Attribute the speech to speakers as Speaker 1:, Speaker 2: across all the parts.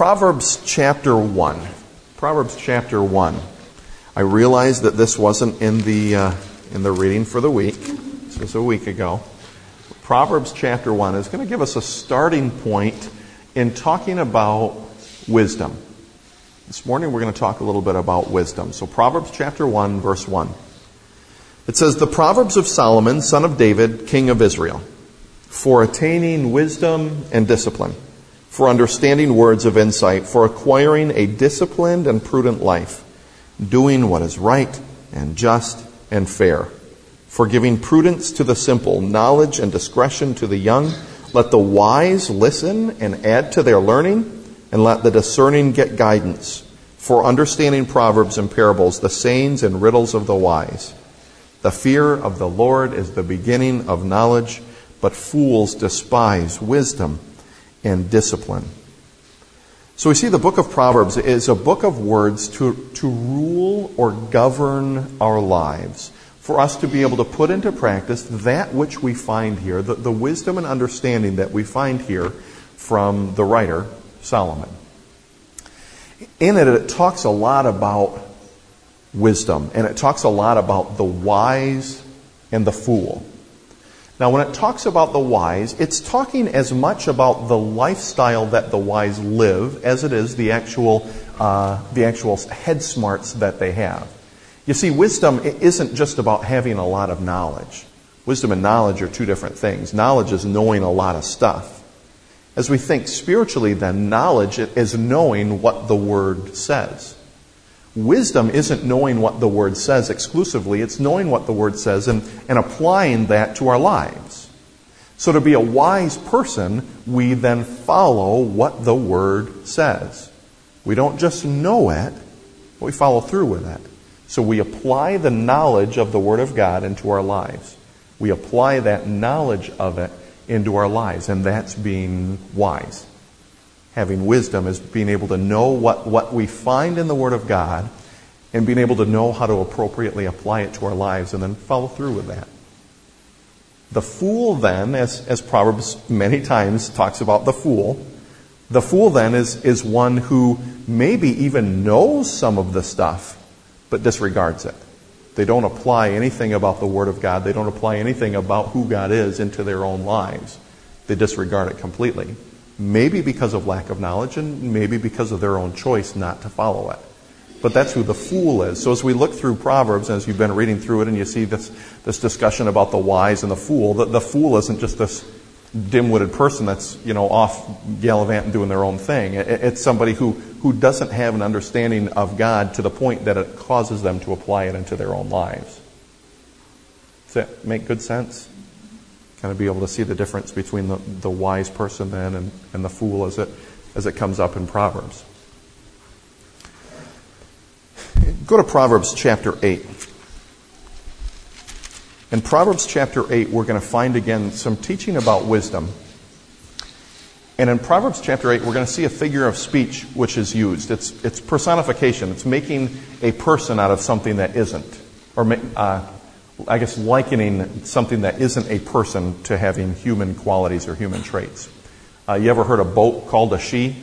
Speaker 1: Proverbs chapter 1. Proverbs chapter 1. I realize that this wasn't in the reading for the week. This was a week ago. Proverbs chapter 1 is going to give us a starting point in talking about wisdom. This morning we're going to talk a little bit about wisdom. So Proverbs chapter 1, verse 1. It says, "The Proverbs of Solomon, son of David, king of Israel, for attaining wisdom and discipline, for understanding words of insight, for acquiring a disciplined and prudent life, doing what is right and just and fair, for giving prudence to the simple, knowledge and discretion to the young. Let the wise listen and add to their learning, and let the discerning get guidance, for understanding proverbs and parables, the sayings and riddles of the wise. The fear of the Lord is the beginning of knowledge, but fools despise wisdom and discipline." So we see the book of Proverbs is a book of words to rule or govern our lives, for us to be able to put into practice that which we find here, the wisdom and understanding that we find here from the writer Solomon. In it talks a lot about wisdom, and it talks a lot about the wise and the fool. Now, when it talks about the wise, it's talking as much about the lifestyle that the wise live as it is the actual head smarts that they have. You see, wisdom isn't just about having a lot of knowledge. Wisdom and knowledge are two different things. Knowledge is knowing a lot of stuff. As we think spiritually, then, knowledge is knowing what the Word says. Wisdom isn't knowing what the Word says exclusively. It's knowing what the Word says and applying that to our lives. So to be a wise person, we then follow what the Word says. We don't just know it, but we follow through with it. So we apply the knowledge of the Word of God into our lives. We apply that knowledge of it into our lives, and that's being wise. Having wisdom is being able to know what we find in the Word of God and being able to know how to appropriately apply it to our lives and then follow through with that. The fool then, as Proverbs many times talks about the fool then is one who maybe even knows some of the stuff but disregards it. They don't apply anything about the Word of God. They don't apply anything about who God is into their own lives. They disregard it completely. Maybe because of lack of knowledge and maybe because of their own choice not to follow it. But that's who the fool is. So as we look through Proverbs, as you've been reading through it and you see this discussion about the wise and the fool, the fool isn't just this dim-witted person that's, off gallivanting doing their own thing. It's somebody who doesn't have an understanding of God to the point that it causes them to apply it into their own lives. Does that make good sense? Kind of be able to see the difference between the wise person then and the fool as it comes up in Proverbs. Go to Proverbs chapter 8. In Proverbs chapter 8, we're going to find again some teaching about wisdom. And in Proverbs chapter 8, we're going to see a figure of speech which is used. It's personification. It's making a person out of something that isn't. Or likening something that isn't a person to having human qualities or human traits. You ever heard a boat called a she?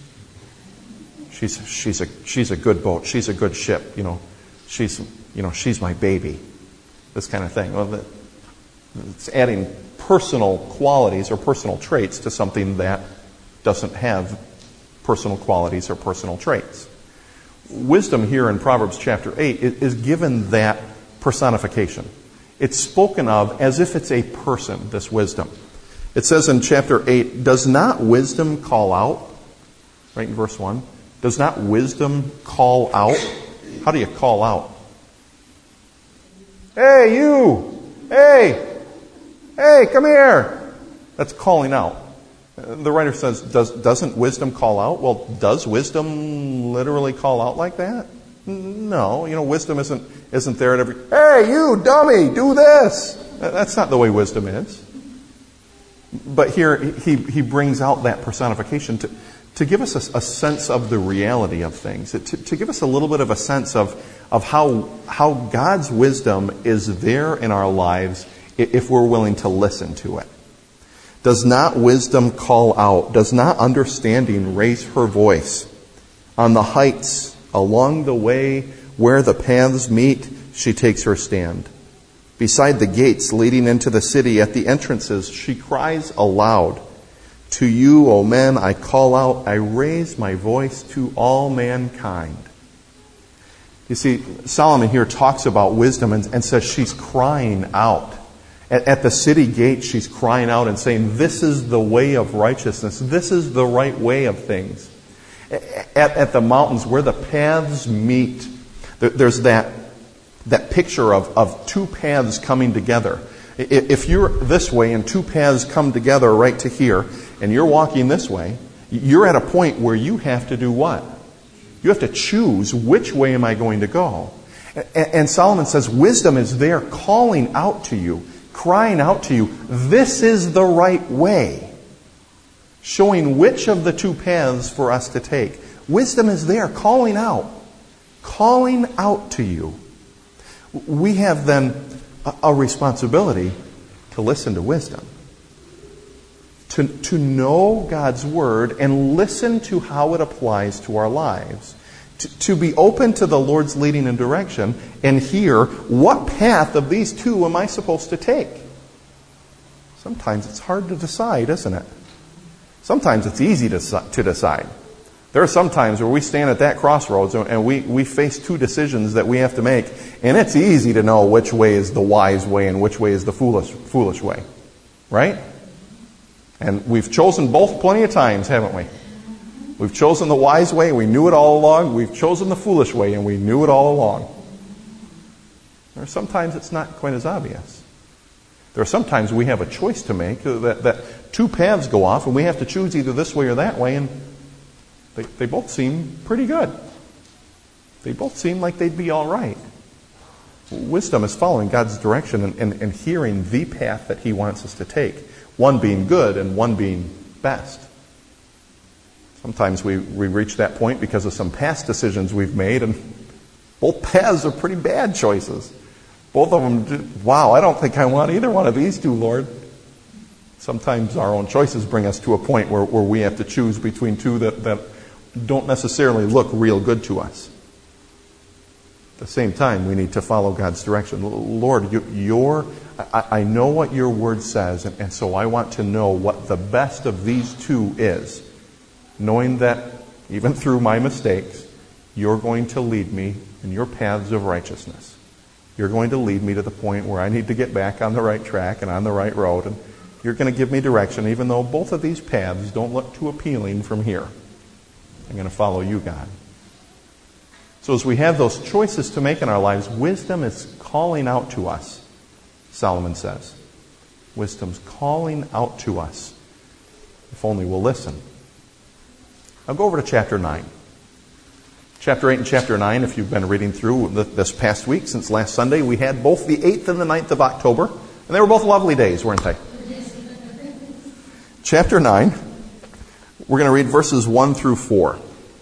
Speaker 1: She's a good boat. She's a good ship. She's my baby. This kind of thing. Well, it's adding personal qualities or personal traits to something that doesn't have personal qualities or personal traits. Wisdom here in Proverbs chapter 8 is given that personification. It's spoken of as if it's a person, this wisdom. It says in chapter 8, "Does not wisdom call out?" Right in verse 1. Does not wisdom call out? How do you call out? "Hey, you! Hey, come here!" That's calling out. The writer says, doesn't wisdom call out? Well, does wisdom literally call out like that? No, wisdom isn't there at every, "Hey, you dummy, do this." That's not the way wisdom is. But here he brings out that personification to give us a sense of the reality of things, to give us a little bit of a sense of how God's wisdom is there in our lives if we're willing to listen to it. Does not wisdom call out? Does not understanding raise her voice? On the heights, along the way where the paths meet, she takes her stand. Beside the gates leading into the city, at the entrances, she cries aloud. To you, O men, I call out, I raise my voice to all mankind. You see, Solomon here talks about wisdom and says she's crying out. At the city gate, she's crying out and saying, this is the way of righteousness. This is the right way of things. At the mountains where the paths meet, there's that picture of two paths coming together. If you're this way and two paths come together right to here, and you're walking this way, you're at a point where you have to do what? You have to choose, which way am I going to go? And Solomon says wisdom is there calling out to you, crying out to you, this is the right way. Showing which of the two paths for us to take. Wisdom is there calling out to you. We have then a responsibility to listen to wisdom. To know God's Word and listen to how it applies to our lives. To be open to the Lord's leading and direction and hear, what path of these two am I supposed to take? Sometimes it's hard to decide, isn't it? Sometimes it's easy to decide. There are some times where we stand at that crossroads and we face two decisions that we have to make, and it's easy to know which way is the wise way and which way is the foolish way. Right? And we've chosen both plenty of times, haven't we? We've chosen the wise way, we knew it all along. We've chosen the foolish way, and we knew it all along. There are sometimes it's not quite as obvious. There are sometimes we have a choice to make, that two paths go off, and we have to choose either this way or that way, and they both seem pretty good. They both seem like they'd be all right. Wisdom is following God's direction and hearing the path that He wants us to take. One being good and one being best. Sometimes we reach that point because of some past decisions we've made, and both paths are pretty bad choices. Both of them, wow, I don't think I want either one of these two, Lord. Sometimes our own choices bring us to a point where we have to choose between two that don't necessarily look real good to us. At the same time, we need to follow God's direction. Lord, I know what your word says, and so I want to know what the best of these two is. Knowing that even through my mistakes, you're going to lead me in your paths of righteousness. You're going to lead me to the point where I need to get back on the right track and on the right road. And you're going to give me direction, even though both of these paths don't look too appealing from here. I'm going to follow you, God. So as we have those choices to make in our lives, wisdom is calling out to us, Solomon says. Wisdom's calling out to us, if only we'll listen. I'll go over to chapter 9. Chapter 8 and chapter 9, if you've been reading through this past week, since last Sunday, we had both the 8th and the 9th of October, and they were both lovely days, weren't they? Chapter 9, we're going to read verses 1 through 4.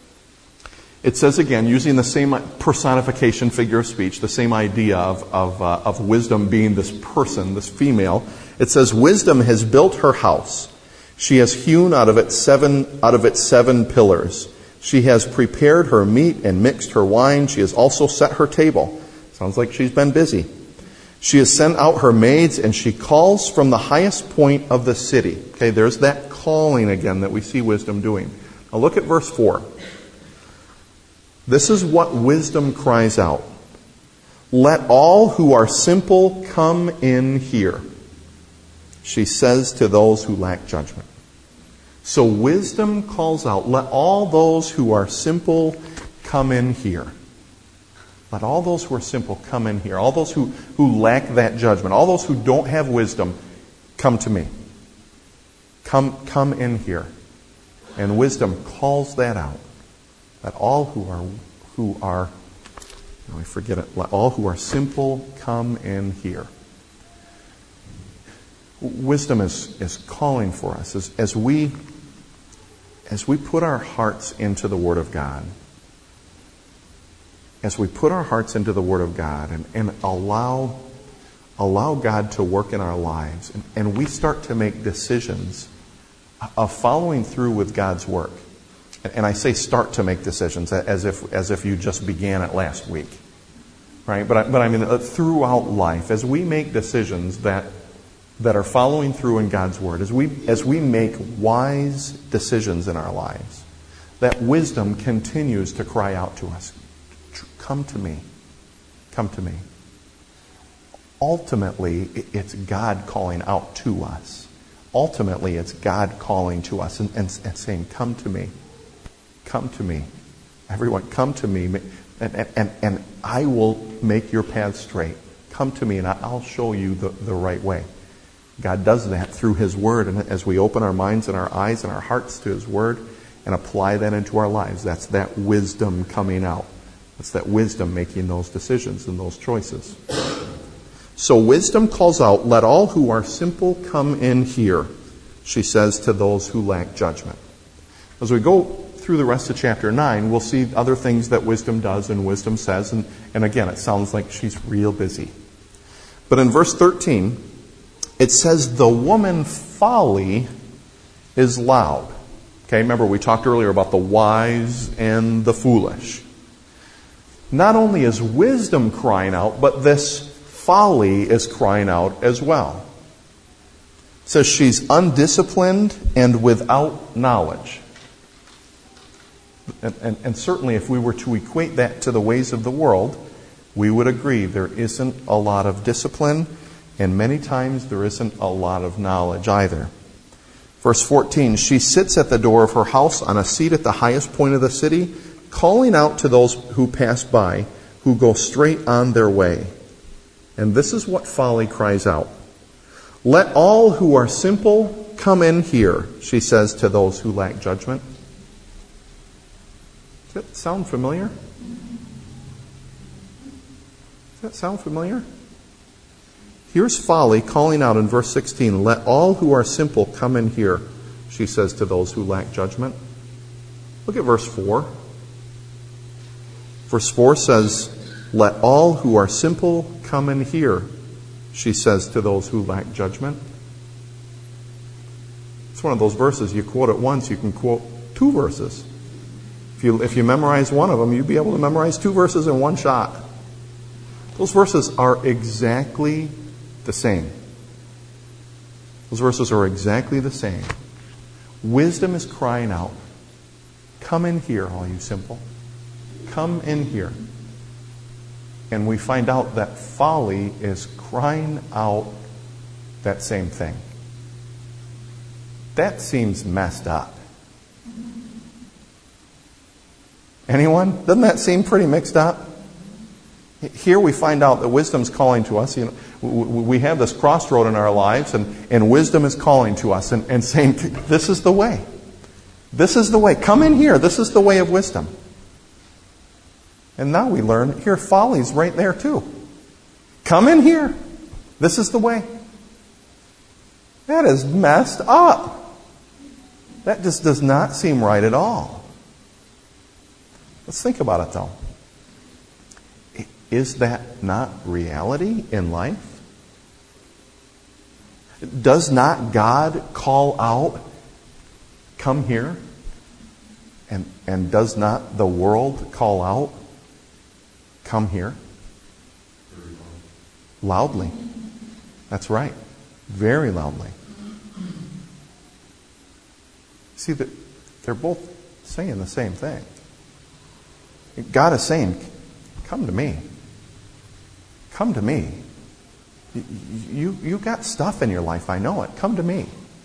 Speaker 1: It says again, using the same personification figure of speech, the same idea of wisdom being this person, this female, it says, wisdom has built her house. She has hewn out of its seven pillars. She has prepared her meat and mixed her wine. She has also set her table. Sounds like she's been busy. She has sent out her maids, and she calls from the highest point of the city. Okay, there's that calling again that we see wisdom doing. Now look at verse 4. This is what wisdom cries out. Let all who are simple come in here, she says to those who lack judgment. So wisdom calls out, let all those who are simple come in here. Let all those who are simple come in here. All those who lack that judgment, all those who don't have wisdom, come to me. Come in here. And wisdom calls that out. Let all who are I forget it. Let all who are simple come in here. Wisdom is calling for us as we put our hearts into the Word of God. As we put our hearts into the Word of God and allow allow God to work in our lives, and we start to make decisions of following through with God's work. And I say start to make decisions as if you just began it last week, right? But I mean throughout life, as we make decisions that are following through in God's Word, as we make wise decisions in our lives, that wisdom continues to cry out to us, "Come to me, come to me." Ultimately, it's God calling out to us. Ultimately, it's God calling to us and saying, "Come to me. Come to me. Everyone, come to me, and I will make your path straight. Come to me, and I'll show you the right way." God does that through His Word, and as we open our minds and our eyes and our hearts to His Word and apply that into our lives, that's that wisdom coming out. That's that wisdom making those decisions and those choices. So wisdom calls out, "Let all who are simple come in here," she says to those who lack judgment. As we go through the rest of chapter 9, we'll see other things that wisdom does and wisdom says. And again, it sounds like she's real busy. But in verse 13, it says, "The woman folly is loud." Okay, remember we talked earlier about the wise and the foolish. Not only is wisdom crying out, but this folly is crying out as well. It says she's undisciplined and without knowledge. And certainly if we were to equate that to the ways of the world, we would agree there isn't a lot of discipline, and many times there isn't a lot of knowledge either. Verse 14, "She sits at the door of her house on a seat at the highest point of the city, calling out to those who pass by, who go straight on their way." And this is what folly cries out. "Let all who are simple come in here," she says to those who lack judgment. Does that sound familiar? Does that sound familiar? Here's folly calling out in verse 16, "Let all who are simple come in here," she says to those who lack judgment. Look at verse 4. Verse 4 says, "Let all who are simple come in here," she says to those who lack judgment. It's one of those verses, you quote it once, you can quote two verses. If you memorize one of them, you'd be able to memorize two verses in one shot. Those verses are exactly the same. Those verses are exactly the same. Wisdom is crying out, "Come in here, all you simple. Come in here." And we find out that folly is crying out that same thing. That seems messed up. Anyone? Doesn't that seem pretty mixed up? Here we find out that wisdom's calling to us. We have this crossroad in our lives, and wisdom is calling to us and saying, "This is the way. This is the way. Come in here. This is the way of wisdom." And now we learn, here, folly's right there too. Come in here. This is the way. That is messed up. That just does not seem right at all. Let's think about it though. Is that not reality in life? Does not God call out, "Come here"? And does not the world call out, "Come here"? Loudly. That's right. Very loudly. See, that they're both saying the same thing. God is saying, "Come to me. Come to me. You got stuff in your life, I know it. Come to me."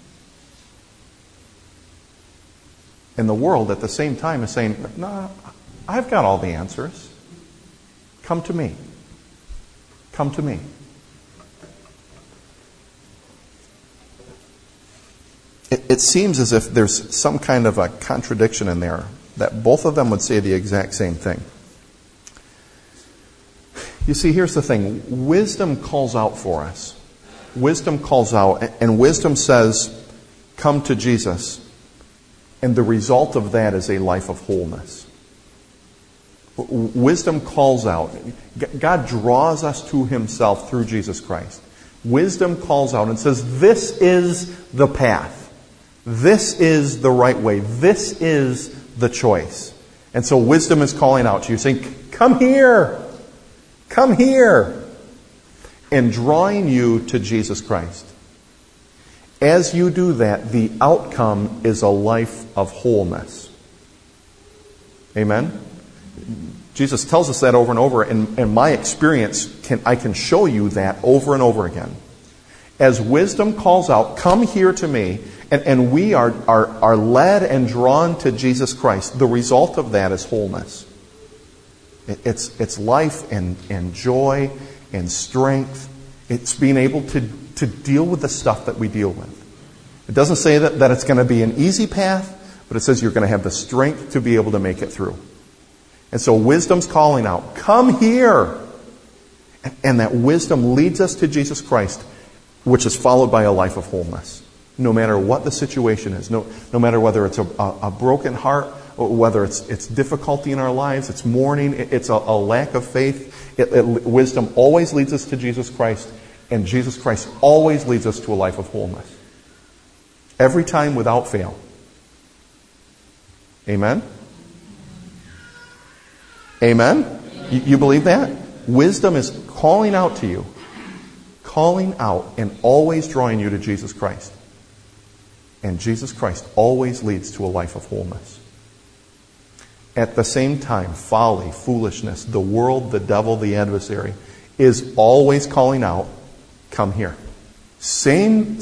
Speaker 1: And the world at the same time is saying, "No, I've got all the answers. Come to me. Come to me." It seems as if there's some kind of a contradiction in there, that both of them would say the exact same thing. You see, here's the thing. Wisdom calls out for us. Wisdom calls out, and wisdom says, "Come to Jesus." And the result of that is a life of wholeness. Wisdom calls out. God draws us to Himself through Jesus Christ. Wisdom calls out and says, this is the path. This is the right way. This is the choice. And so wisdom is calling out to you, saying, come here. Come here. And drawing you to Jesus Christ. As you do that, the outcome is a life of wholeness. Amen? Jesus tells us that over and over, and my experience, I can show you that over and over again. As wisdom calls out, come here to me, and we are led and drawn to Jesus Christ, the result of that is wholeness. It's life and joy and strength. It's being able to deal with the stuff that we deal with. It doesn't say that it's going to be an easy path, but it says you're going to have the strength to be able to make it through. And so wisdom's calling out, come here. And that wisdom leads us to Jesus Christ, which is followed by a life of wholeness. No matter what the situation is, no matter whether it's a broken heart, or whether it's difficulty in our lives, it's mourning, it's a lack of faith, wisdom always leads us to Jesus Christ, and Jesus Christ always leads us to a life of wholeness. Every time without fail. Amen? Amen? You believe that? Wisdom is calling out to you. Calling out and always drawing you to Jesus Christ. And Jesus Christ always leads to a life of wholeness. At the same time, folly, foolishness, the world, the devil, the adversary is always calling out, come here. Same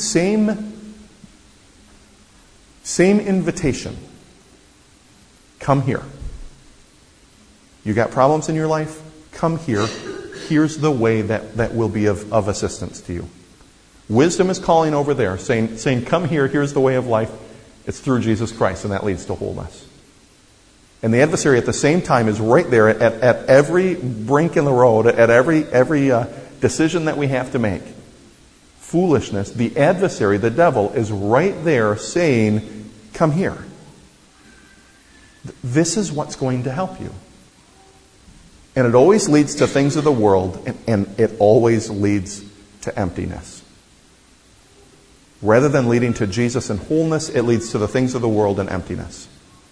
Speaker 1: invitation. Come here. You got problems in your life? Come here. Here's the way that will be of assistance to you. Wisdom is calling over there, saying, come here, here's the way of life. It's through Jesus Christ, and that leads to wholeness. And the adversary at the same time is right there at every brink in the road, at every decision that we have to make. Foolishness, the adversary, the devil, is right there saying, come here. This is what's going to help you. And it always leads to things of the world, and it always leads to emptiness. Rather than leading to Jesus and wholeness, it leads to the things of the world and emptiness.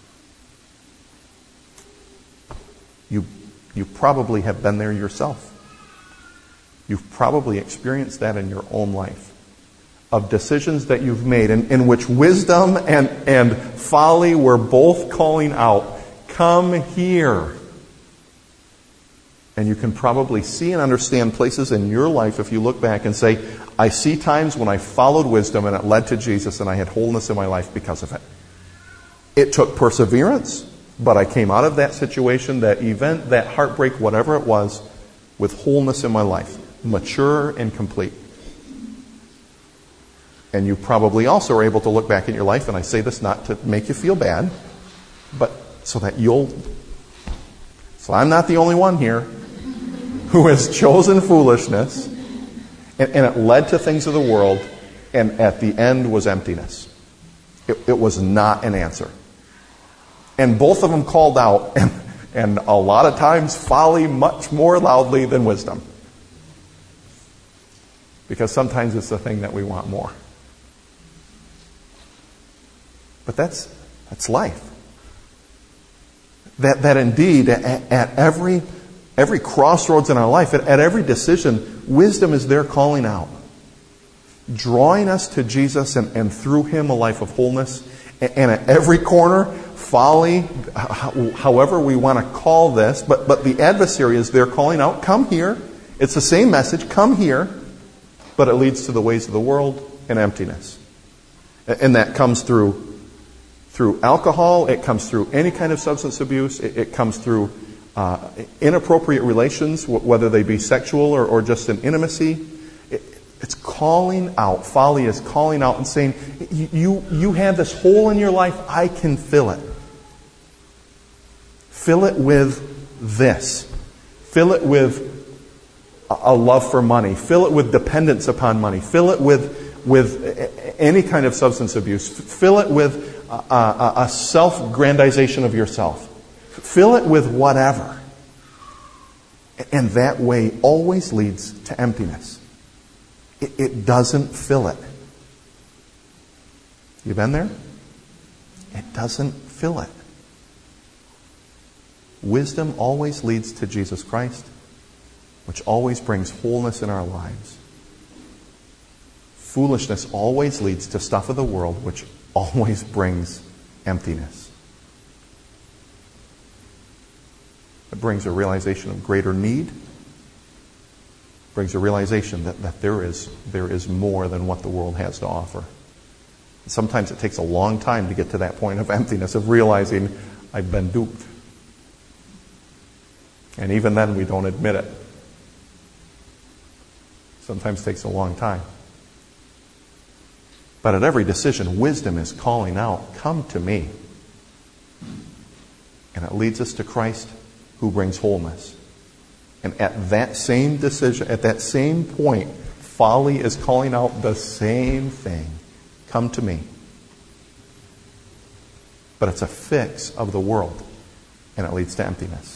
Speaker 1: You probably have been there yourself. You've probably experienced that in your own life. Of decisions that you've made in which wisdom and folly were both calling out, come here. And you can probably see and understand places in your life if you look back and say, I see times when I followed wisdom and it led to Jesus and I had wholeness in my life because of it. It took perseverance, but I came out of that situation, that event, that heartbreak, whatever it was, with wholeness in my life, mature and complete. And you probably also are able to look back in your life, and I say this not to make you feel bad, but so I'm not the only one here who has chosen foolishness, and it led to things of the world, and at the end was emptiness. It was not an answer. And both of them called out, and a lot of times folly much more loudly than wisdom. Because sometimes it's the thing that we want more. But that's life. That indeed, at every crossroads in our life, at every decision, wisdom is there calling out. Drawing us to Jesus and through Him a life of wholeness. And at every corner, folly, however we want to call this, but the adversary is there calling out, come here. It's the same message, come here. But it leads to the ways of the world and emptiness. And that comes through alcohol, it comes through any kind of substance abuse, it comes through inappropriate relations, whether they be sexual or just an intimacy. It's calling out. Folly is calling out and saying, you have this hole in your life, I can fill it. Fill it with this. Fill it with a love for money. Fill it with dependence upon money. Fill it with any kind of substance abuse. Fill it with a self-grandization of yourself. Fill it with whatever. And that way always leads to emptiness. it doesn't fill it. You been there? It doesn't fill it. Wisdom always leads to Jesus Christ, which always brings wholeness in our lives. Foolishness always leads to stuff of the world, which always brings emptiness. It brings a realization of greater need. It brings a realization that there is more than what the world has to offer. Sometimes it takes a long time to get to that point of emptiness, of realizing I've been duped. And even then we don't admit it. Sometimes it takes a long time. But at every decision, wisdom is calling out, come to me. And it leads us to Christ, who brings wholeness. And at that same decision, at that same point, folly is calling out the same thing. Come to me. But it's a fix of the world, and it leads to emptiness.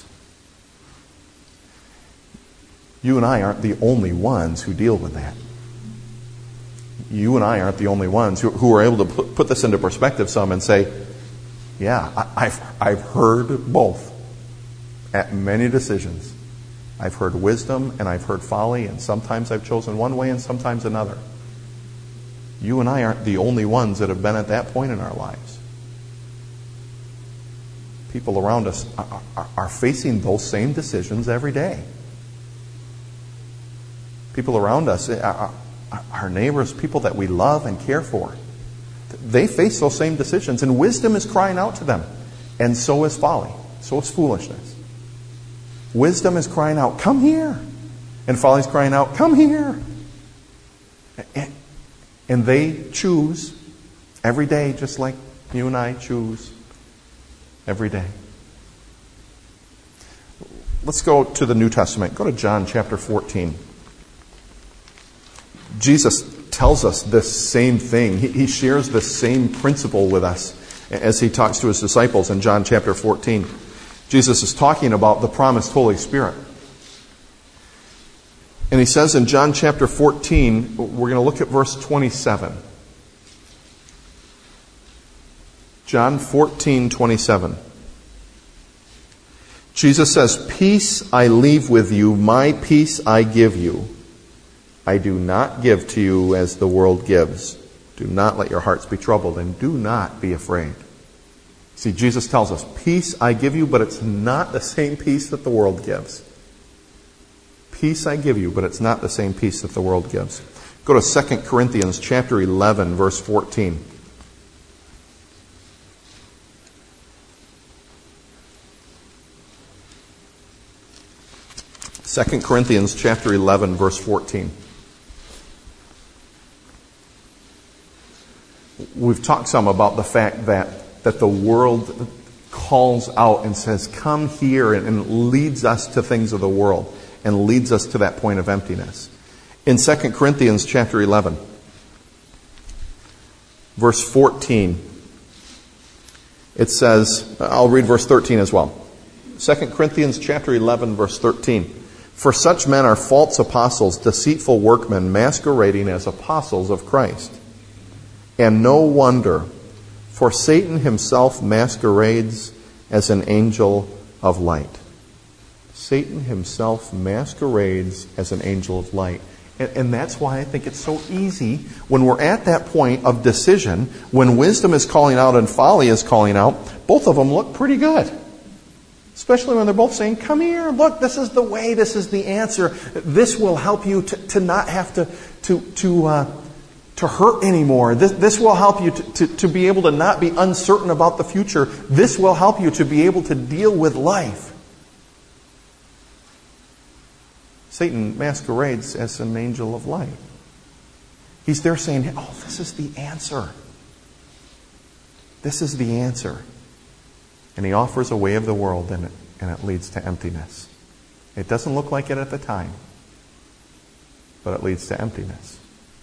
Speaker 1: You and I aren't the only ones who deal with that. You and I aren't the only ones who are able to put this into perspective some and say, yeah, I've heard both at many decisions. I've heard wisdom and I've heard folly, and sometimes I've chosen one way and sometimes another. You and I aren't the only ones that have been at that point in our lives. People around us are facing those same decisions every day. People around us, our neighbors, people that we love and care for, they face those same decisions, and wisdom is crying out to them. And so is folly. So is foolishness. Wisdom is crying out, come here. And folly is crying out, come here. And they choose every day, just like you and I choose every day. Let's go to the New Testament. Go to John chapter 14. Jesus tells us this same thing. He shares this same principle with us as he talks to his disciples in John chapter 14. Jesus is talking about the promised Holy Spirit. And he says in John chapter 14, we're going to look at verse 27. John 14:27. Jesus says, "Peace I leave with you, my peace I give you. I do not give to you as the world gives. Do not let your hearts be troubled, and do not be afraid." See, Jesus tells us, peace I give you, but it's not the same peace that the world gives. Peace I give you, but it's not the same peace that the world gives. Go to 2 Corinthians chapter 11, verse 14. 2 Corinthians chapter 11, verse 14. We've talked some about the fact that the world calls out and says, come here, and leads us to things of the world and leads us to that point of emptiness. In 2 Corinthians chapter 11, verse 14, it says, I'll read verse 13 as well. 2 Corinthians chapter 11, verse 13. "For such men are false apostles, deceitful workmen, masquerading as apostles of Christ. And no wonder, for Satan himself masquerades as an angel of light." Satan himself masquerades as an angel of light. And that's why I think it's so easy when we're at that point of decision, when wisdom is calling out and folly is calling out, both of them look pretty good. Especially when they're both saying, come here, look, this is the way, this is the answer. This will help you to not have to hurt anymore. This will help you to be able to not be uncertain about the future. This will help you to be able to deal with life. Satan masquerades as an angel of light. He's there saying, oh, this is the answer. This is the answer. And he offers a way of the world, and it leads to emptiness. It doesn't look like it at the time, but it leads to emptiness.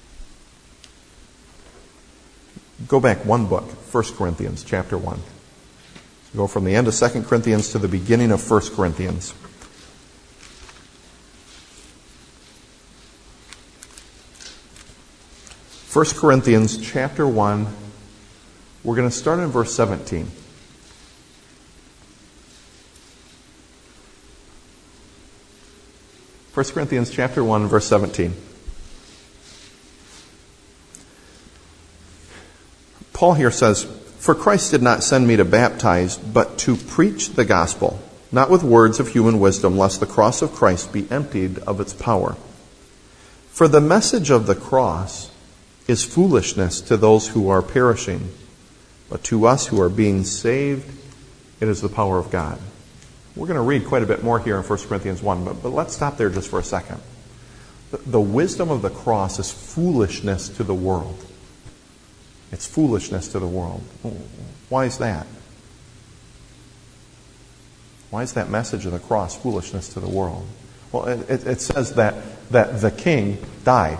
Speaker 1: Go back one book, 1 Corinthians chapter 1. Go from the end of 2 Corinthians to the beginning of 1 Corinthians. 1 Corinthians chapter 1, we're going to start in verse 17. First Corinthians chapter 1, verse 17. Paul here says, "For Christ did not send me to baptize, but to preach the gospel, not with words of human wisdom, lest the cross of Christ be emptied of its power. For the message of the cross is foolishness to those who are perishing, but to us who are being saved, it is the power of God." We're going to read quite a bit more here in 1 Corinthians 1, but let's stop there just for a second. The wisdom of the cross is foolishness to the world. It's foolishness to the world. Why is that? Why is that message of the cross foolishness to the world? Well, it says that the king died.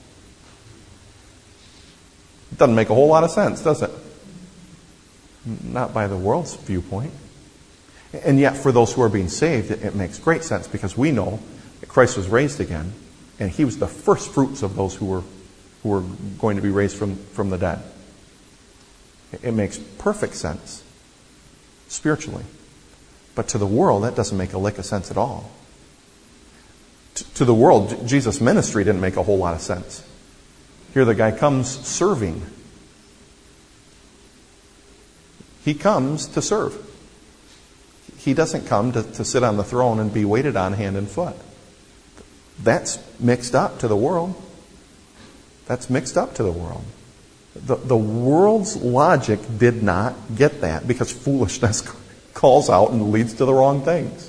Speaker 1: It doesn't make a whole lot of sense, does it? Not by the world's viewpoint. And yet, for those who are being saved, it makes great sense because we know that Christ was raised again, and He was the first fruits of those who were going to be raised from the dead. It makes perfect sense spiritually. But to the world, that doesn't make a lick of sense at all. To the world, Jesus' ministry didn't make a whole lot of sense. Here the guy comes serving. He comes to serve. He doesn't come to sit on the throne and be waited on hand and foot. That's mixed up to the world. That's mixed up to the world. The world's logic did not get that because foolishness calls out and leads to the wrong things.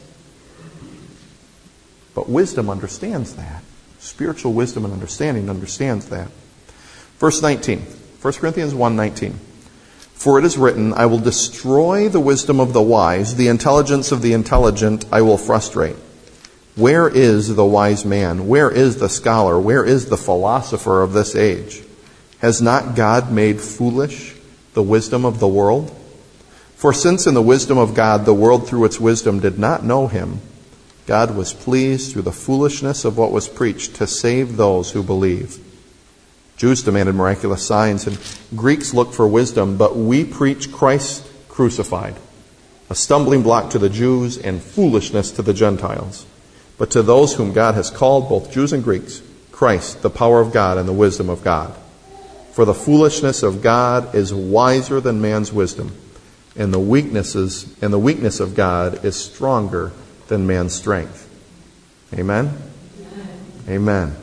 Speaker 1: But wisdom understands that. Spiritual wisdom and understanding understands that. Verse 19, 1 Corinthians 1:19. "For it is written, I will destroy the wisdom of the wise, the intelligence of the intelligent I will frustrate. Where is the wise man? Where is the scholar? Where is the philosopher of this age? Has not God made foolish the wisdom of the world? For since in the wisdom of God the world through its wisdom did not know Him, God was pleased through the foolishness of what was preached to save those who believe. Jews demanded miraculous signs, and Greeks looked for wisdom, but we preach Christ crucified, a stumbling block to the Jews and foolishness to the Gentiles. But to those whom God has called, both Jews and Greeks, Christ, the power of God and the wisdom of God. For the foolishness of God is wiser than man's wisdom, and the weakness of God is stronger than man's strength." Amen? Amen.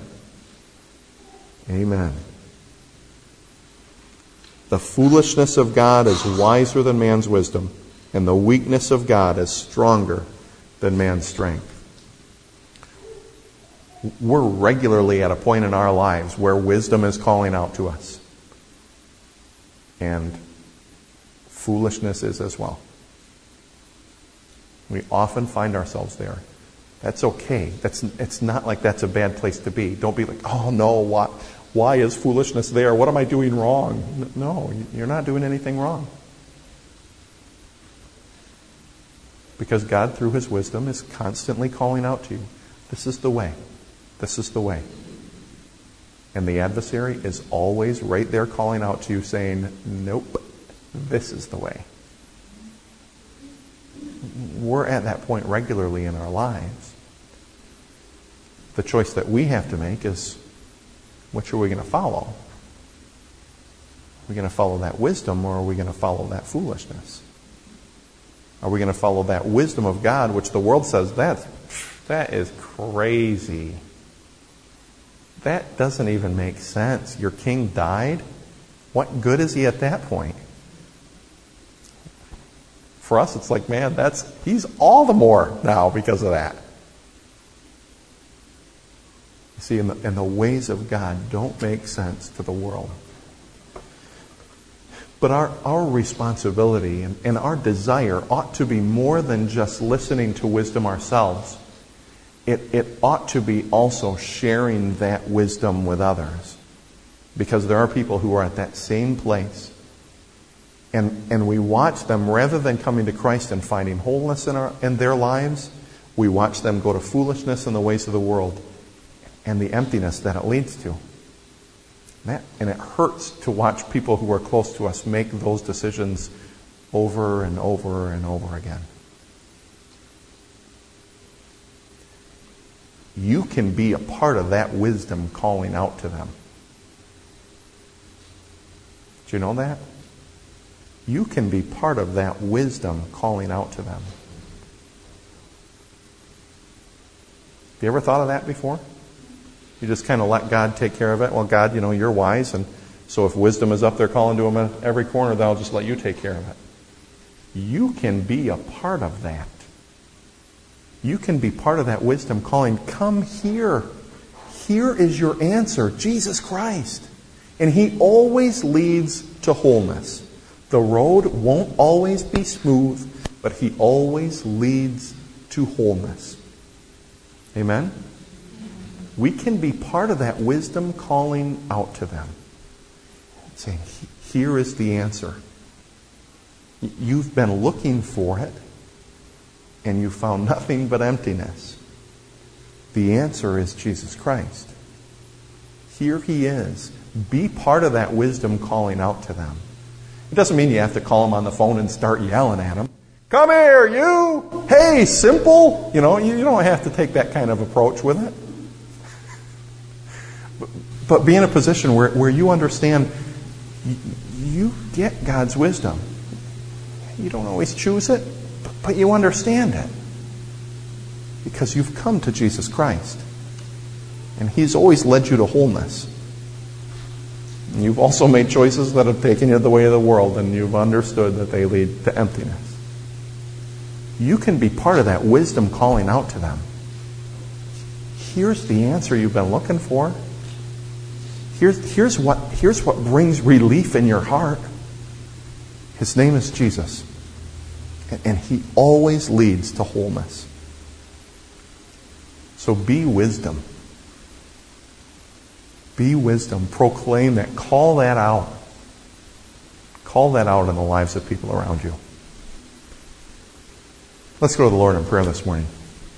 Speaker 1: Amen. The foolishness of God is wiser than man's wisdom, and the weakness of God is stronger than man's strength. We're regularly at a point in our lives where wisdom is calling out to us. And foolishness is as well. We often find ourselves there. That's okay. It's not like that's a bad place to be. Don't be like, oh no, why is foolishness there? What am I doing wrong? No, you're not doing anything wrong. Because God, through His wisdom, is constantly calling out to you. This is the way. This is the way. And the adversary is always right there calling out to you saying, nope, this is the way. We're at that point regularly in our lives. The choice that we have to make is, which are we going to follow? Are we going to follow that wisdom, or are we going to follow that foolishness? Are we going to follow that wisdom of God, which the world says, that is crazy. That doesn't even make sense. Your king died? What good is he at that point? For us, it's like, man, he's all the more now because of that. You see, and the ways of God don't make sense to the world. But our responsibility and our desire ought to be more than just listening to wisdom ourselves. It ought to be also sharing that wisdom with others. Because there are people who are at that same place. And we watch them, rather than coming to Christ and finding wholeness in their lives, we watch them go to foolishness in the ways of the world and the emptiness that it leads to. And it hurts to watch people who are close to us make those decisions over and over and over again. You can be a part of that wisdom calling out to them. Do you know that? You can be part of that wisdom calling out to them. Have you ever thought of that before? You just kind of let God take care of it. Well, God, you're wise, and so if wisdom is up there calling to him at every corner, then I'll just let you take care of it. You can be a part of that. You can be part of that wisdom calling, come here. Here is your answer, Jesus Christ. And he always leads to wholeness. The road won't always be smooth, but he always leads to wholeness. Amen? We can be part of that wisdom calling out to them. Saying, here is the answer. You've been looking for it, and you found nothing but emptiness. The answer is Jesus Christ. Here he is. Be part of that wisdom calling out to them. It doesn't mean you have to call them on the phone and start yelling at them. Come here, you! Hey, simple! You don't have to take that kind of approach with it. But be in a position where you understand you get God's wisdom. You don't always choose it, but you understand it. Because you've come to Jesus Christ. And he's always led you to wholeness. And you've also made choices that have taken you the way of the world, and you've understood that they lead to emptiness. You can be part of that wisdom calling out to them. Here's the answer you've been looking for. Here's what brings relief in your heart. His name is Jesus. And he always leads to wholeness. So be wisdom. Be wisdom. Proclaim that. Call that out. Call that out in the lives of people around you. Let's go to the Lord in prayer this morning.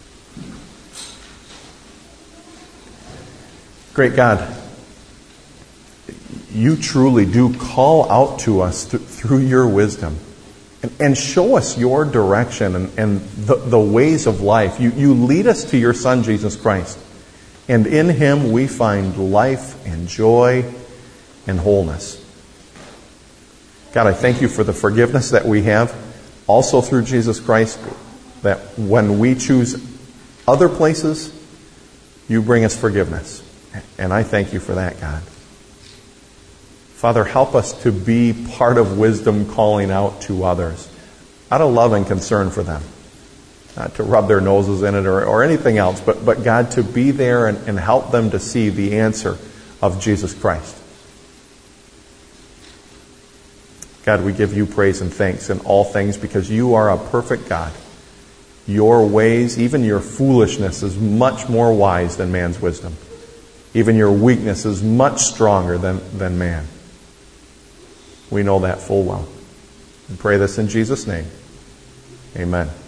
Speaker 1: Great God, you truly do call out to us through your wisdom and show us your direction and the ways of life. You lead us to your Son, Jesus Christ. And in him we find life and joy and wholeness. God, I thank you for the forgiveness that we have also through Jesus Christ, that when we choose other places, you bring us forgiveness. And I thank you for that, God. Father, help us to be part of wisdom calling out to others out of love and concern for them. Not to rub their noses in it or anything else, but God, to be there and help them to see the answer of Jesus Christ. God, we give you praise and thanks in all things because you are a perfect God. Your ways, even your foolishness, is much more wise than man's wisdom. Even your weakness is much stronger than man. We know that full well. We pray this in Jesus' name. Amen.